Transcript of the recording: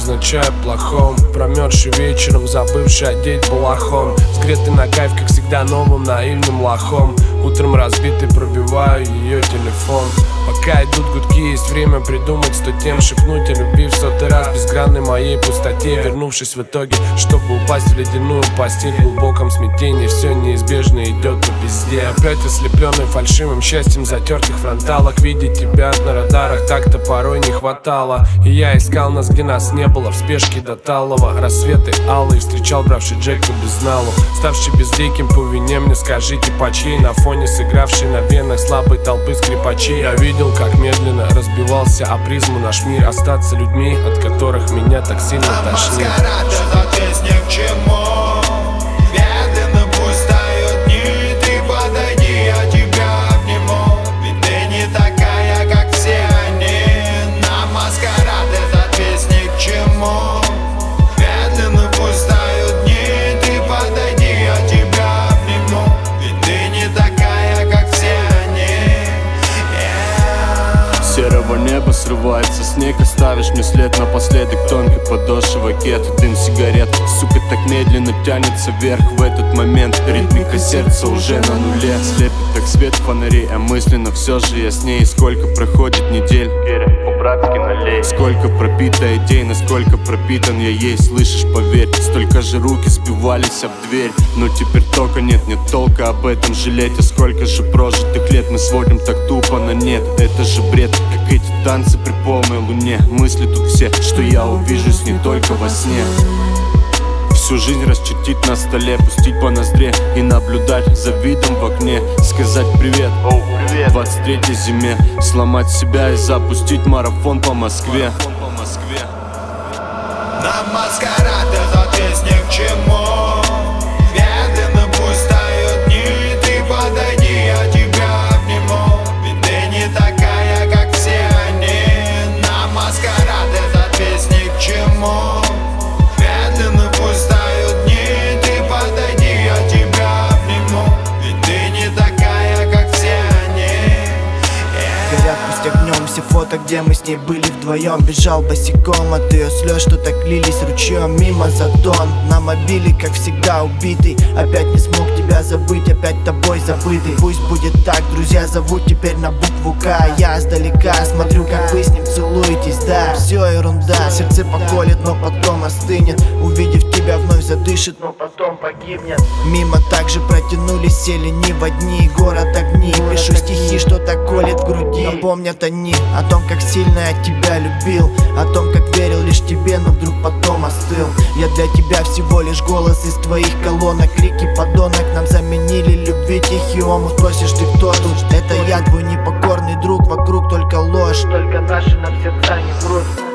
невзначай плохом, промерзший вечером, забывший одеть балахон, сгретый на кайф, как всегда, новым наивным лохом. Утром разбитый пробиваю ее телефон. Пока идут гудки, есть время придумать 100 тем, шепнуть о любви в 100-й раз безгранной моей пустоте, вернувшись в итоге, чтобы упасть в ледяную постель в глубоком смятении. Все неизбежно идет по пизде. Опять ослепленный фальшивым счастьем затертых фронталок, видеть тебя на радарах так-то порой не хватало. И я искал нас, где нас не было, в спешке до талого. Рассветы алые встречал, бравший Джеку без налу, ставший безликим по вине мне, скажите, по чьей? На фоне сыгравшей на венах слабой толпы скрипачей я видел, как медленно разбивался о призму наш мир. Остаться людьми, от которых меня так сильно тошнит. Серого неба срывается снег, оставишь мне след напоследок. Тонкой подошва кет, дым сигарет, сука, так медленно тянется вверх в этот момент. Ритмика сердца уже на нуле, слепит как свет фонарей, а мысленно все же яснее. Сколько проходит недель, по-братски налей. Сколько пропито идей, насколько пропитан я ей, слышишь, поверь. Столько же руки сбивались об дверь, но теперь тока нет толка об этом жалеть. А сколько же прожитых лет мы сводим так тупо на нет. Это же бред, как эти танцы при полной луне. Мысли тут все, что я увижусь не только во сне. Всю жизнь расчертить на столе, пустить по ноздре и наблюдать за видом в окне. Сказать привет, привет 23-й зиме, сломать себя и запустить марафон по Москве. Нам маскарад этот весь ни к чему. Медленно пусть тают дни, ты подойди, я тебя обниму. Ведь ты не такая, как все они. Нам маскарад этот весь ни к чему. Медленно пусть тают дни, ты подойди, я тебя обниму. Ведь ты не такая, как все они. Горят пусть огнем все фото, где мы с ней были вдвоем. Бежал босиком от ее слез, что так лились ручьем. Мимо затон, на мобиле, как всегда убитый. Опять не смог тебя забыть, опять тобой забытый. Пусть будет так, друзья зовут теперь на букву К. Я сдалека смотрю, как вы с ним целуетесь, да. Все ерунда, сердце поколет, но потом остынет. Увидев тебя вновь задышит, но потом погибнет. Мимо также протянулись все ленивые дни. Город огни, пишу стихи, что так колет в груди. Но помнят они о том, как сильно я тебя любил, о том, как верил лишь тебе, но вдруг потом остыл. Я для тебя всего лишь голос из твоих колонок. Крики подонок нам заменили любви тихий омут. Спросишь, ты кто тут? Это я, твой непокорный друг. Вокруг только ложь, только наши нам сердца не врут.